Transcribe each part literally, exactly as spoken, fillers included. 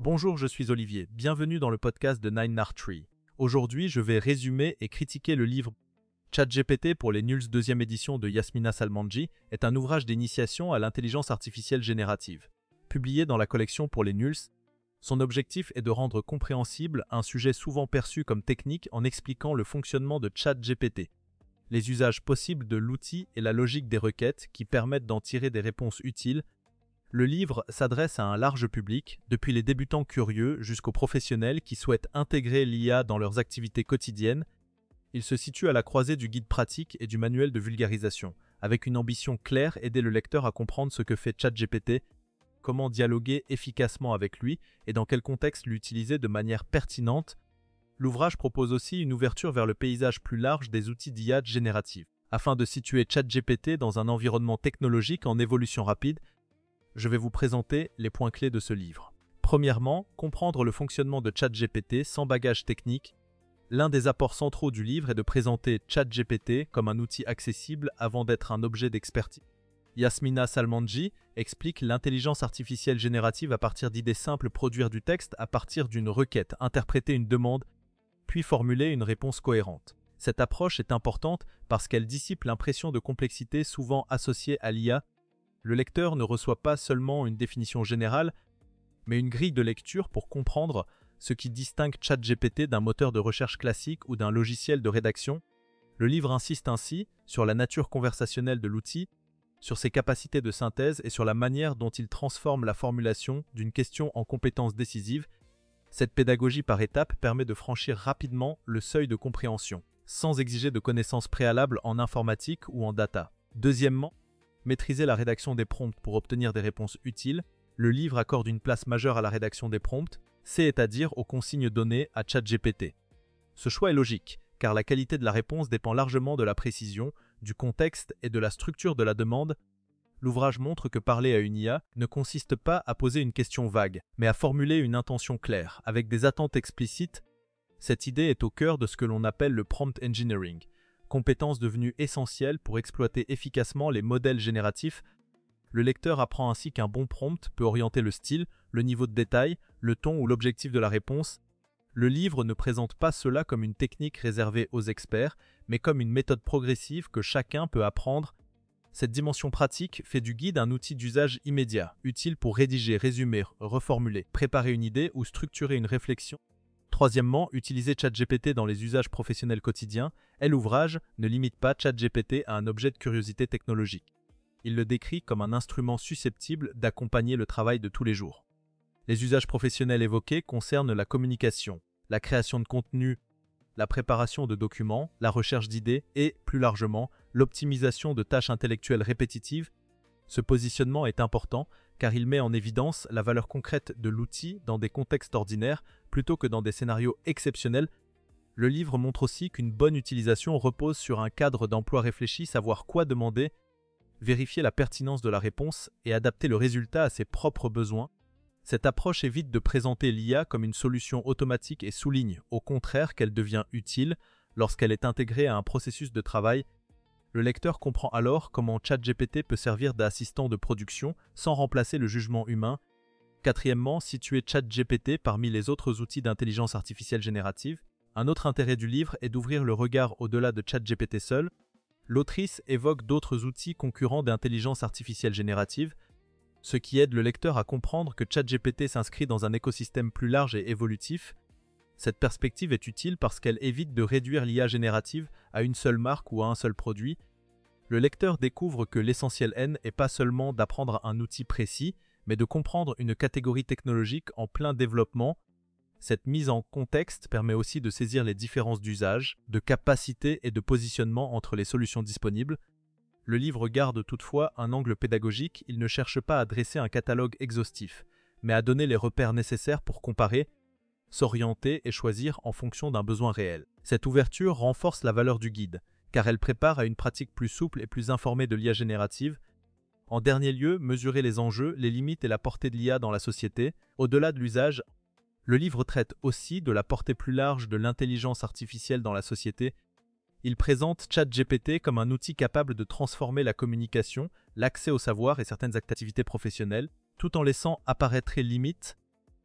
Bonjour, je suis Olivier. Bienvenue dans le podcast de Nine Art Tree. Aujourd'hui, je vais résumer et critiquer le livre ChatGPT pour les nuls deuxième édition de Yasmina Salmanji est un ouvrage d'initiation à l'intelligence artificielle générative. Publié dans la collection pour les nuls, son objectif est de rendre compréhensible un sujet souvent perçu comme technique en expliquant le fonctionnement de ChatGPT, les usages possibles de l'outil et la logique des requêtes qui permettent d'en tirer des réponses utiles. Le livre s'adresse à un large public, depuis les débutants curieux jusqu'aux professionnels qui souhaitent intégrer l'I A dans leurs activités quotidiennes. Il se situe à la croisée du guide pratique et du manuel de vulgarisation, avec une ambition claire: aider le lecteur à comprendre ce que fait ChatGPT, comment dialoguer efficacement avec lui et dans quel contexte l'utiliser de manière pertinente. L'ouvrage propose aussi une ouverture vers le paysage plus large des outils d'I A générative. Afin de situer ChatGPT dans un environnement technologique en évolution rapide, je vais vous présenter les points clés de ce livre. Premièrement, comprendre le fonctionnement de ChatGPT sans bagage technique. L'un des apports centraux du livre est de présenter ChatGPT comme un outil accessible avant d'être un objet d'expertise. Yasmina Salmanji explique l'intelligence artificielle générative à partir d'idées simples: produire du texte à partir d'une requête, interpréter une demande, puis formuler une réponse cohérente. Cette approche est importante parce qu'elle dissipe l'impression de complexité souvent associée à l'I A. Le lecteur ne reçoit pas seulement une définition générale, mais une grille de lecture pour comprendre ce qui distingue ChatGPT d'un moteur de recherche classique ou d'un logiciel de rédaction. Le livre insiste ainsi sur la nature conversationnelle de l'outil, sur ses capacités de synthèse et sur la manière dont il transforme la formulation d'une question en compétence décisive. Cette pédagogie par étapes permet de franchir rapidement le seuil de compréhension, sans exiger de connaissances préalables en informatique ou en data. Deuxièmement, maîtriser la rédaction des prompts pour obtenir des réponses utiles. Le livre accorde une place majeure à la rédaction des prompts, c'est-à-dire aux consignes données à ChatGPT. Ce choix est logique, car la qualité de la réponse dépend largement de la précision, du contexte et de la structure de la demande. L'ouvrage montre que parler à une I A ne consiste pas à poser une question vague, mais à formuler une intention claire, avec des attentes explicites. Cette idée est au cœur de ce que l'on appelle le prompt engineering, compétence devenue essentielle pour exploiter efficacement les modèles génératifs. Le lecteur apprend ainsi qu'un bon prompt peut orienter le style, le niveau de détail, le ton ou l'objectif de la réponse. Le livre ne présente pas cela comme une technique réservée aux experts, mais comme une méthode progressive que chacun peut apprendre. Cette dimension pratique fait du guide un outil d'usage immédiat, utile pour rédiger, résumer, reformuler, préparer une idée ou structurer une réflexion. Troisièmement, utiliser ChatGPT dans les usages professionnels quotidiens. Et l'ouvrage ne limite pas ChatGPT à un objet de curiosité technologique. Il le décrit comme un instrument susceptible d'accompagner le travail de tous les jours. Les usages professionnels évoqués concernent la communication, la création de contenu, la préparation de documents, la recherche d'idées et, plus largement, l'optimisation de tâches intellectuelles répétitives. Ce positionnement est important car il met en évidence la valeur concrète de l'outil dans des contextes ordinaires plutôt que dans des scénarios exceptionnels. Le livre montre aussi qu'une bonne utilisation repose sur un cadre d'emploi réfléchi: savoir quoi demander, vérifier la pertinence de la réponse et adapter le résultat à ses propres besoins. Cette approche évite de présenter l'I A comme une solution automatique et souligne, au contraire, qu'elle devient utile lorsqu'elle est intégrée à un processus de travail. Le lecteur comprend alors comment ChatGPT peut servir d'assistant de production sans remplacer le jugement humain. Quatrièmement, situer ChatGPT parmi les autres outils d'intelligence artificielle générative. Un autre intérêt du livre est d'ouvrir le regard au-delà de ChatGPT seul. L'autrice évoque d'autres outils concurrents d'intelligence artificielle générative, ce qui aide le lecteur à comprendre que ChatGPT s'inscrit dans un écosystème plus large et évolutif. Cette perspective est utile parce qu'elle évite de réduire l'I A générative à une seule marque ou à un seul produit. Le lecteur découvre que l'essentiel N n'est pas seulement d'apprendre un outil précis, mais de comprendre une catégorie technologique en plein développement. Cette mise en contexte permet aussi de saisir les différences d'usage, de capacité et de positionnement entre les solutions disponibles. Le livre garde toutefois un angle pédagogique. Il ne cherche pas à dresser un catalogue exhaustif, mais à donner les repères nécessaires pour comparer, s'orienter et choisir en fonction d'un besoin réel. Cette ouverture renforce la valeur du guide, car elle prépare à une pratique plus souple et plus informée de l'I A générative. En dernier lieu, mesurer les enjeux, les limites et la portée de l'I A dans la société. Au-delà de l'usage, le livre traite aussi de la portée plus large de l'intelligence artificielle dans la société. Il présente ChatGPT comme un outil capable de transformer la communication, l'accès au savoir et certaines activités professionnelles, tout en laissant apparaître les limites.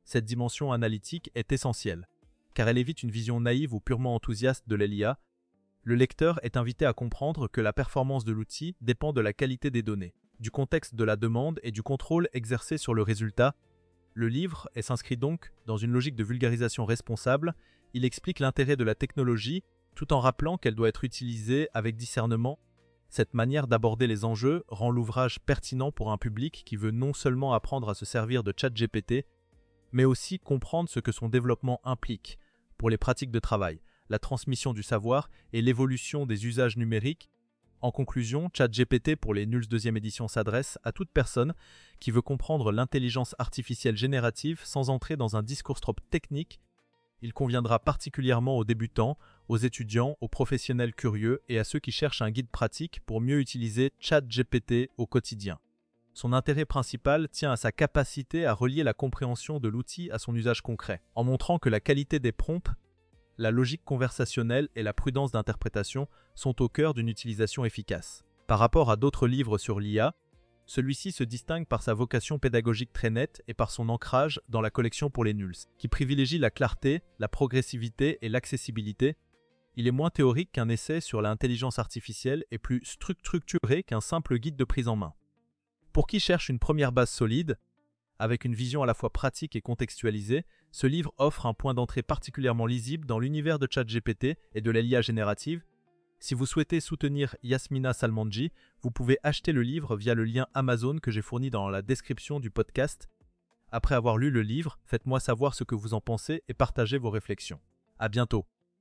Cette dimension analytique est essentielle, car elle évite une vision naïve ou purement enthousiaste de l'I A. Le lecteur est invité à comprendre que la performance de l'outil dépend de la qualité des données, du contexte de la demande et du contrôle exercé sur le résultat. Le livre s'inscrit donc dans une logique de vulgarisation responsable. Il explique l'intérêt de la technologie tout en rappelant qu'elle doit être utilisée avec discernement. Cette manière d'aborder les enjeux rend l'ouvrage pertinent pour un public qui veut non seulement apprendre à se servir de ChatGPT, mais aussi comprendre ce que son développement implique pour les pratiques de travail, la transmission du savoir et l'évolution des usages numériques. En conclusion, ChatGPT pour les Nuls deuxième édition s'adresse à toute personne qui veut comprendre l'intelligence artificielle générative sans entrer dans un discours trop technique. Il conviendra particulièrement aux débutants, aux étudiants, aux professionnels curieux et à ceux qui cherchent un guide pratique pour mieux utiliser ChatGPT au quotidien. Son intérêt principal tient à sa capacité à relier la compréhension de l'outil à son usage concret, en montrant que la qualité des prompts, la logique conversationnelle et la prudence d'interprétation sont au cœur d'une utilisation efficace. Par rapport à d'autres livres sur l'I A, celui-ci se distingue par sa vocation pédagogique très nette et par son ancrage dans la collection pour les nuls, qui privilégie la clarté, la progressivité et l'accessibilité. Il est moins théorique qu'un essai sur l'intelligence artificielle et plus structuré qu'un simple guide de prise en main. Pour qui cherche une première base solide, avec une vision à la fois pratique et contextualisée, ce livre offre un point d'entrée particulièrement lisible dans l'univers de ChatGPT et de l'I A générative. Si vous souhaitez soutenir Yasmina Salmanji, vous pouvez acheter le livre via le lien Amazon que j'ai fourni dans la description du podcast. Après avoir lu le livre, faites-moi savoir ce que vous en pensez et partagez vos réflexions. À bientôt.